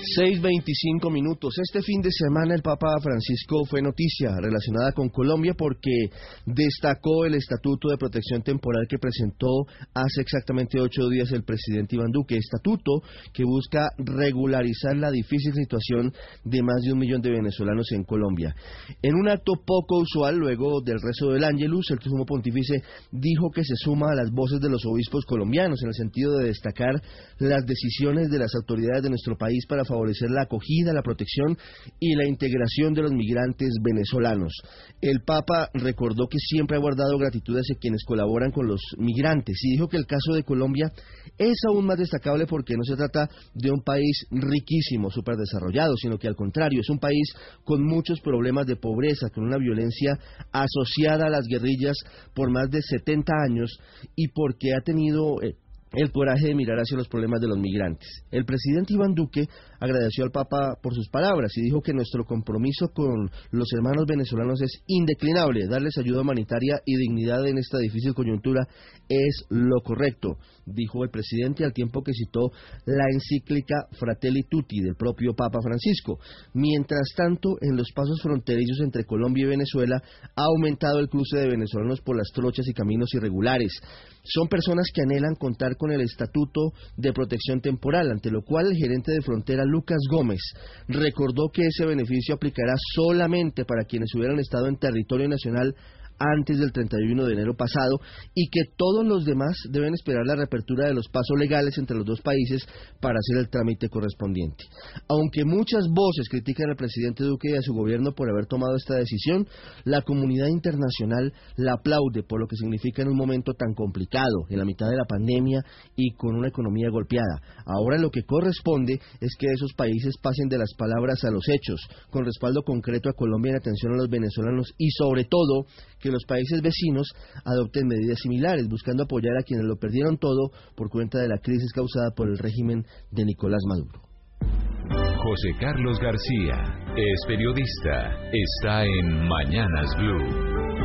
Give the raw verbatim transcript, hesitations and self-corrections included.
seis veinticinco minutos. Este fin de semana el Papa Francisco fue noticia relacionada con Colombia porque destacó el Estatuto de Protección Temporal que presentó hace exactamente ocho días el presidente Iván Duque. Estatuto que busca regularizar la difícil situación de más de un millón de venezolanos en Colombia. En un acto poco usual, luego del rezo del Ángelus, el sumo pontífice dijo que se suma a las voces de los obispos colombianos en el sentido de destacar las decisiones de las autoridades de nuestro país para favorecer la acogida, la protección y la integración de los migrantes venezolanos. El Papa recordó que siempre ha guardado gratitud hacia quienes colaboran con los migrantes y dijo que el caso de Colombia es aún más destacable porque no se trata de un país riquísimo, superdesarrollado, sino que al contrario es un país con muchos problemas de pobreza, con una violencia asociada a las guerrillas por más de setenta años y porque ha tenido Eh, el coraje de mirar hacia los problemas de los migrantes. El presidente Iván Duque agradeció al Papa por sus palabras y dijo que nuestro compromiso con los hermanos venezolanos es indeclinable. Darles ayuda humanitaria y dignidad en esta difícil coyuntura es lo correcto, dijo el presidente al tiempo que citó la encíclica Fratelli Tutti del propio Papa Francisco. Mientras tanto, en los pasos fronterizos entre Colombia y Venezuela ha aumentado el cruce de venezolanos por las trochas y caminos irregulares. Son personas que anhelan contar con el Estatuto de Protección Temporal, ante lo cual el gerente de frontera Lucas Gómez recordó que ese beneficio aplicará solamente para quienes hubieran estado en territorio nacional antes del treinta y uno de enero pasado y que todos los demás deben esperar la reapertura de los pasos legales entre los dos países para hacer el trámite correspondiente. Aunque muchas voces critican al presidente Duque y a su gobierno por haber tomado esta decisión, la comunidad internacional la aplaude por lo que significa en un momento tan complicado, en la mitad de la pandemia y con una economía golpeada. Ahora lo que corresponde es que esos países pasen de las palabras a los hechos, con respaldo concreto a Colombia en atención a los venezolanos y sobre todo que los países vecinos adopten medidas similares, buscando apoyar a quienes lo perdieron todo por cuenta de la crisis causada por el régimen de Nicolás Maduro. José Carlos García es periodista, está en Mañanas Blue.